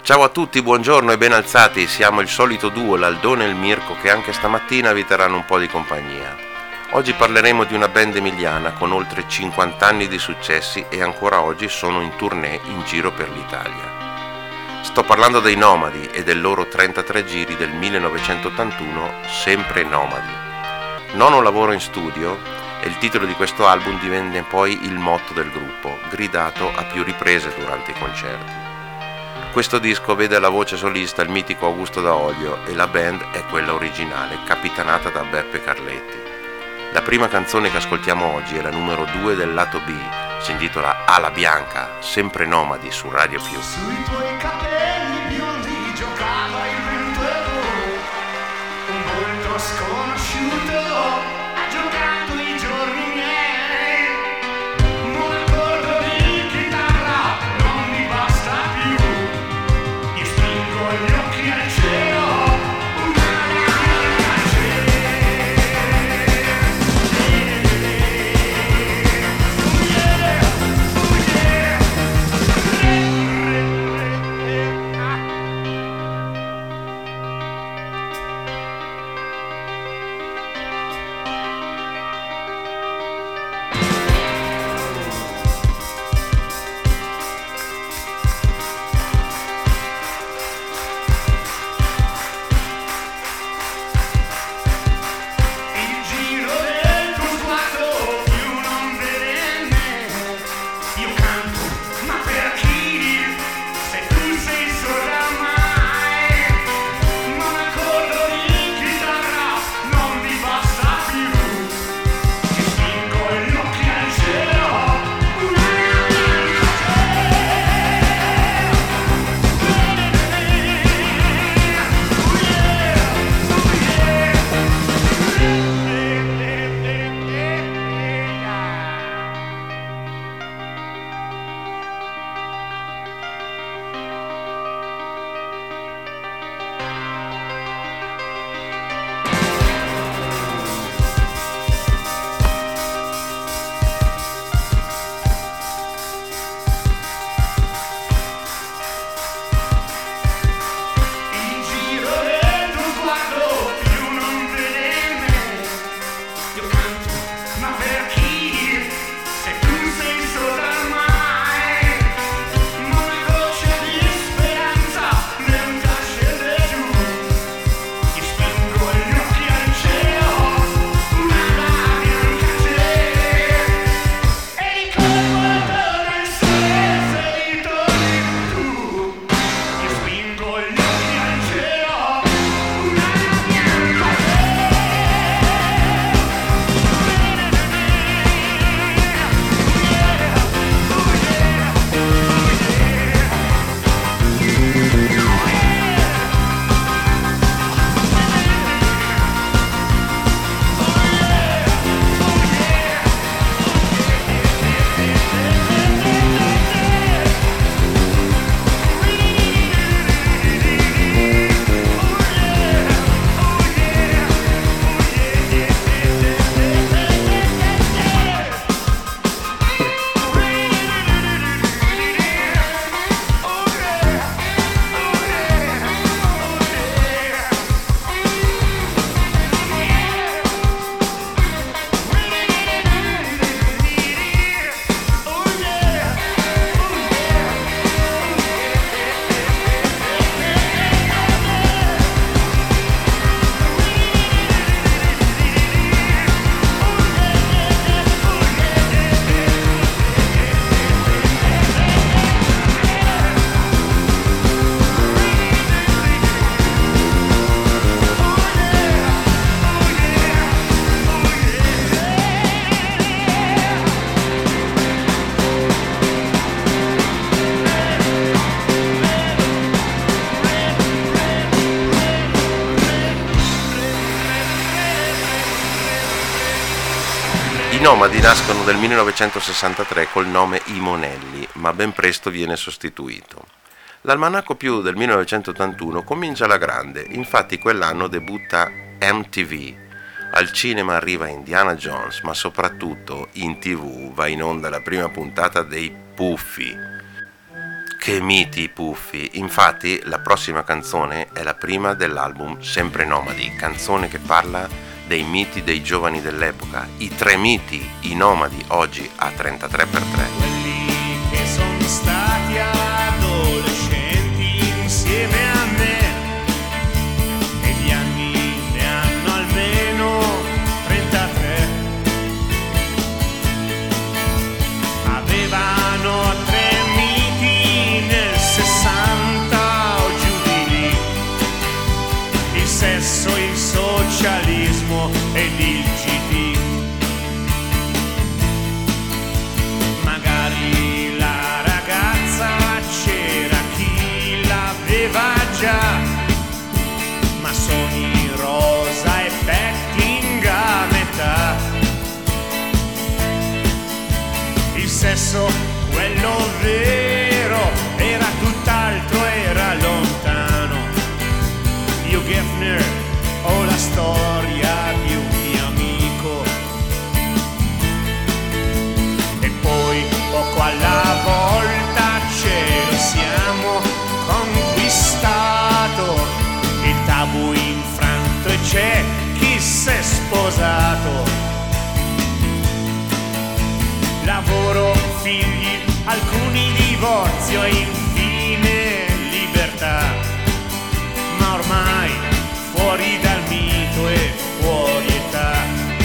Ciao a tutti, buongiorno e ben alzati, siamo il solito duo, l'Aldone e il Mirko, che anche stamattina vi terranno un po' di compagnia. Oggi parleremo di una band emiliana con oltre 50 anni di successi e ancora oggi sono in tournée in giro per l'Italia. Sto parlando dei Nomadi e del loro 33 giri del 1981, sempre Nomadi. Nono lavoro in studio e il titolo di questo album divenne poi il motto del gruppo, gridato a più riprese durante i concerti. Questo disco vede alla voce solista il mitico Augusto Daolio e la band è quella originale, capitanata da Beppe Carletti. La prima canzone che ascoltiamo oggi è la numero 2 del lato B, si intitola Ala Bianca, sempre Nomadi su Radio Più. Sui tuoi capelli biondi giocava il vento e voi, un volto sconosciuto ha giocato i giorni miei, non accordo di chitarra, non mi basta più, io spingo gli occhi al cielo. I Nomadi nascono nel 1963 col nome I Monelli, ma ben presto viene sostituito. L'Almanacco Più del 1981 comincia alla grande, infatti quell'anno debutta MTV. Al cinema arriva Indiana Jones, ma soprattutto in TV va in onda la prima puntata dei Puffi. Che miti i Puffi! Infatti la prossima canzone è la prima dell'album Sempre Nomadi, canzone che parla dei miti dei giovani dell'epoca, i 3 miti, i nomadi oggi a 33x3. Quelli che sono stati adolescenti insieme a me e gli anni ne hanno almeno 33. Avevano 3 miti nel 60 o giù di lì: il sesso, il socialismo ed il GT. Magari la ragazza c'era chi l'aveva già, ma sogni rosa e petting a metà. Il sesso, quello vero, era tutt'altro, era lontano. Hugh Hefner o la storia di un mio amico. E poi poco alla volta ce lo siamo conquistato. Il tabù infranto e c'è chi s'è sposato. Lavoro, figli, alcuni divorzio e infine libertà. Ma ormai fuori dal mito e fuori età.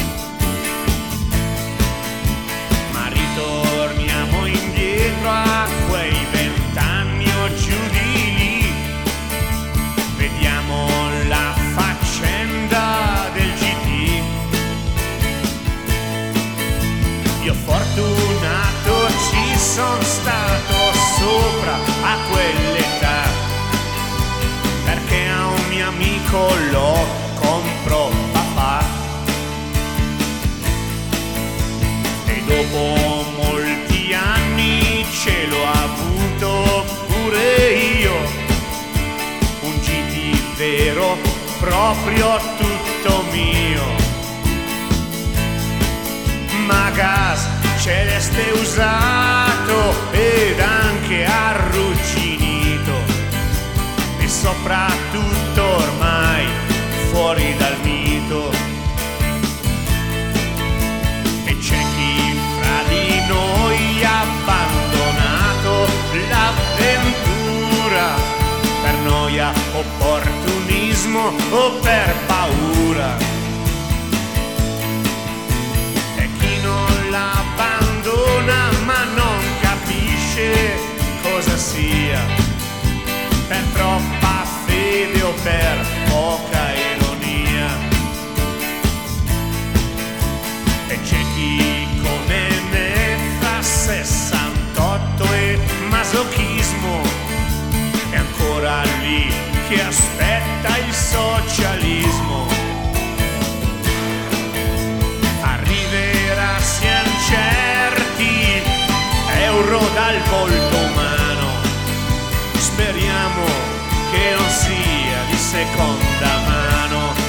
Ma ritorniamo indietro a quei 20 anni o giù di lì. Vediamo la faccenda del GT. Io fortunato ci son stato sopra a quell'età, perché a un mio amico lo compro papà. E dopo molti anni ce l'ho avuto pure io, un GT vero, proprio tutto mio. Ma gas celeste usato ed anche arrugginito, e soprattutto ormai fuori dal mito. E c'è chi fra di noi ha abbandonato l'avventura per noia, opportunismo o per paura. E chi non l'abbandona ma non capisce cosa sia, per troppa fede o per poca ironia. E c'è chi come me fra 68 e masochismo è ancora lì che aspetta il socialismo. Arriverà, siamo certi, euro dal volto umano. Speriamo che non sia di seconda mano.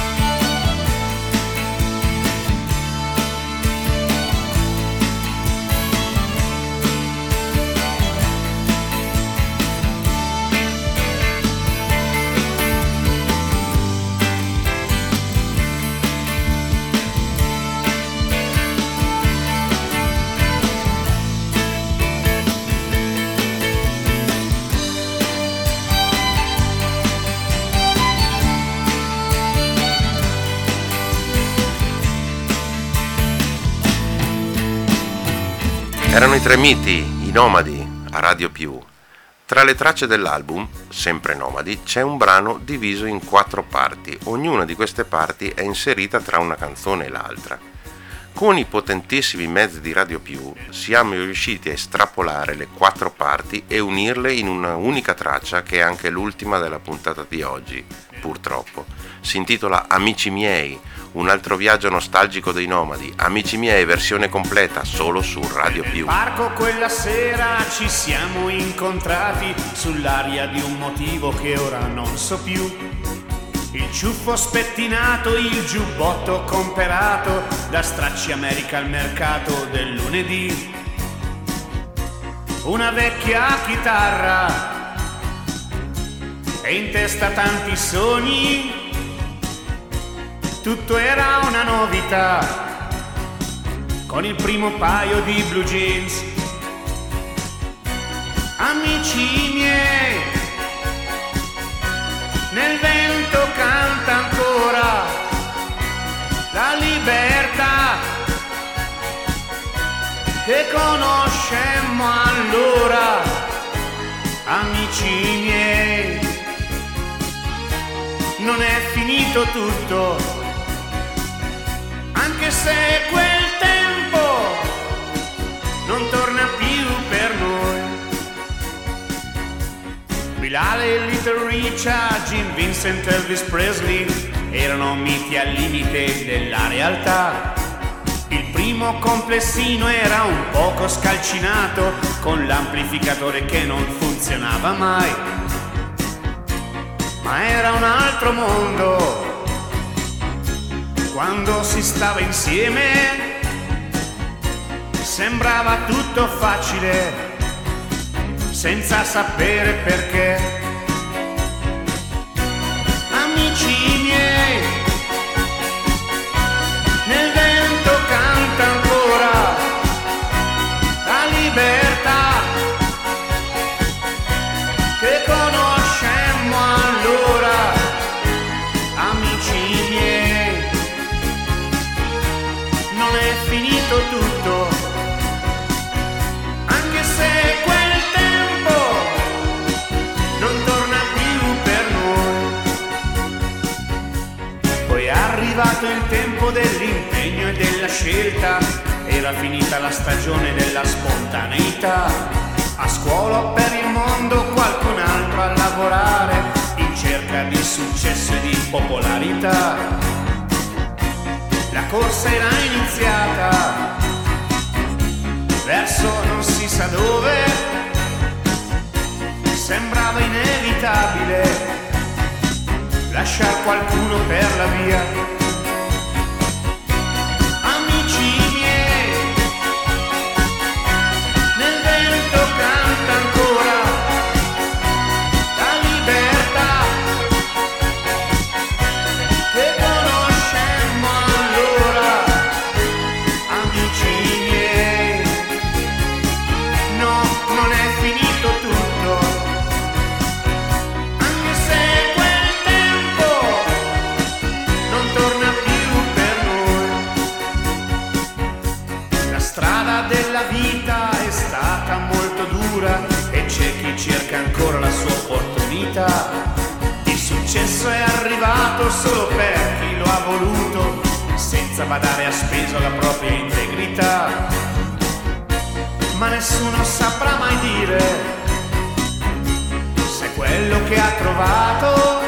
Erano i 3 miti, i nomadi, a Radio Più. Tra le tracce dell'album, Sempre Nomadi, c'è un brano diviso in 4 parti. Ognuna di queste parti è inserita tra una canzone e l'altra. Con i potentissimi mezzi di Radio Più siamo riusciti a estrapolare le 4 parti e unirle in una unica traccia che è anche l'ultima della puntata di oggi, purtroppo. Si intitola Amici miei, un altro viaggio nostalgico dei nomadi. Amici miei, versione completa solo su Radio Più. Parco quella sera ci siamo incontrati sull'aria di un motivo che ora non so più. Il ciuffo spettinato, il giubbotto comperato da Stracci America al mercato del lunedì. una vecchia chitarra e in testa tanti sogni, tutto era una novità, con il primo paio di blue jeans. Amici miei, nel vento canta ancora la libertà che conoscemmo allora. Amici miei, non è finito tutto, anche se quel tempo non torna più per noi. Bilal, Little Richard, Jim Vincent, Elvis Presley erano miti al limite della realtà. Il primo complessino era un poco scalcinato, con l'amplificatore che non funzionava mai. Ma era un altro mondo quando si stava insieme, sembrava tutto facile senza sapere perché. Amici miei, nel vento canta ancora la libertà che conoscemmo allora. Amici miei, non è finito tutto, anche se quel tempo non torna più per noi. Poi è arrivato il tempo dell'impegno e della scelta, era finita la stagione della spontaneità. A scuola per il mondo, qualcun altro a lavorare in cerca di successo e di popolarità. La corsa era iniziata verso non si sa dove, sembrava inevitabile lasciar qualcuno per la via. Amici miei, nel vento canta ancora la libertà che conoscemmo allora. Amici miei, no, non è finito tutto, anche se quel tempo non torna più per noi. La strada della vita è stata molto dura e c'è chi cerca ancora la sua opportunità. Il successo è arrivato solo per chi lo ha voluto, senza badare a speso la propria integrità. Ma nessuno saprà mai dire se quello che ha trovato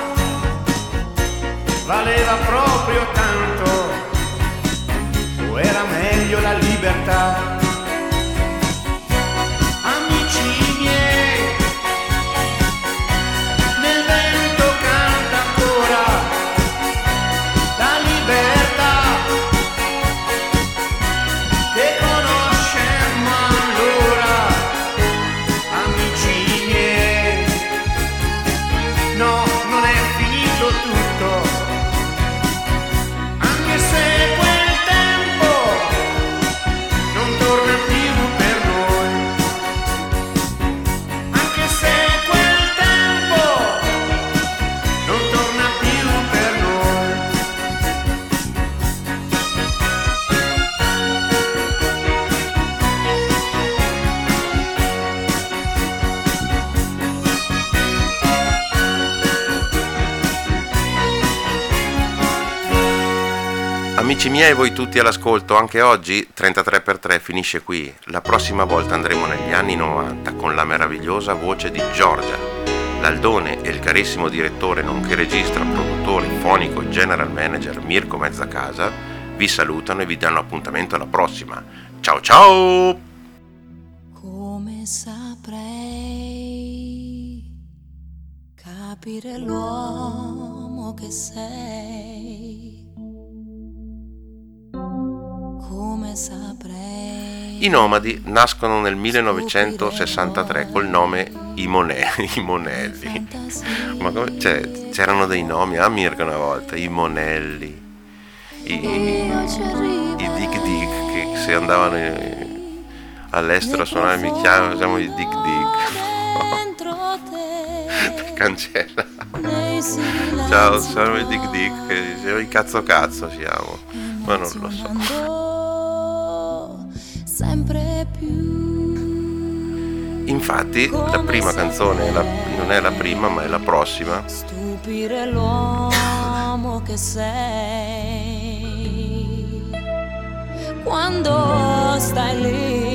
valeva proprio tanto o era meglio la libertà. Amici miei, nel vento canta ancora la libertà che conoscemmo allora. Amici miei, no, non è finito tutto, anche se quel tempo non torna più per noi. Anche se quel tempo non torna più per noi. Amici miei, voi tutti all'ascolto, anche oggi 33x3 finisce qui. La prossima volta andremo negli anni 90 con la meravigliosa voce di Giorgia. L'Aldone e il carissimo direttore nonché regista, produttore, fonico e general manager Mirko Mezzacasa vi salutano e vi danno appuntamento alla prossima. Ciao ciao! Come saprei capire l'uomo che sei? Come saprei I Nomadi nascono nel 1963 col nome I Monelli. Ma come, cioè, c'erano dei nomi a Mirko una volta, i Monelli, i Dick Dick, che se andavano all'estero a suonare mi chiamano i Dick Dick. Cancella. Ciao, siamo i Dick Dick, che siamo i cazzo siamo, ma non lo so. Sempre più. Infatti la prima canzone non è la prima, ma è la prossima. Stupire l'uomo che sei quando stai lì